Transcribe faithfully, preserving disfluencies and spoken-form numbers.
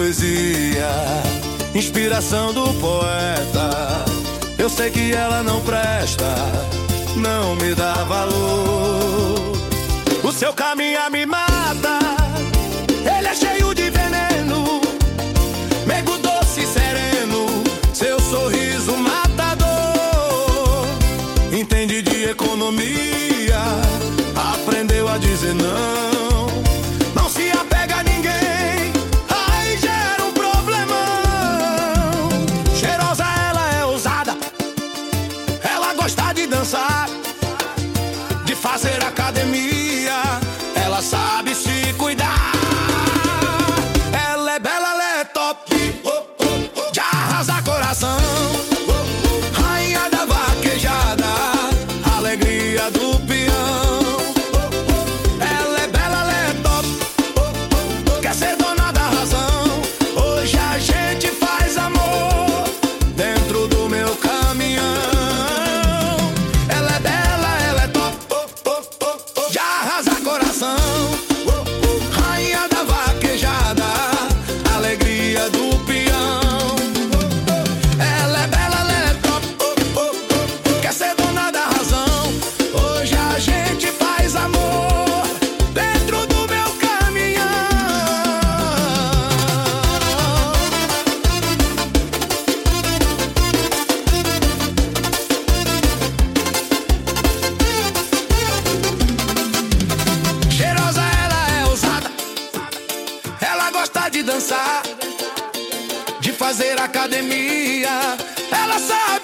poesia, inspiração do poeta. Eu sei que ela não presta, não me dá valor. O seu caminhar me mata, ele é cheio de veneno, meigo doce e sereno, seu sorriso matador. Entende de economia, aprendeu a dizer não, não se apega a ninguém, aí gera um problemão. Cheirosa, ela é ousada, ela gosta de dançar, de fazer academia, ela sabe se cuidar. Ela é bela, ela é top, de arrasar coração, rainha da vaquejada, alegria do peão. Ela é bela, ela é top, quer ser dona da razão. Hoje a gente faz amor dentro do meu caminhão. Ela é bela, ela é top, de arrasar coração, rainha da vaquejada, alegria do peão. Ela é bela, ela é top, quer ser dona da razão. Hoje a gente faz amor dentro do meu caminhão. Cheirosa, ela é ousada, ela gosta de dançar, de fazer academia, ela sabe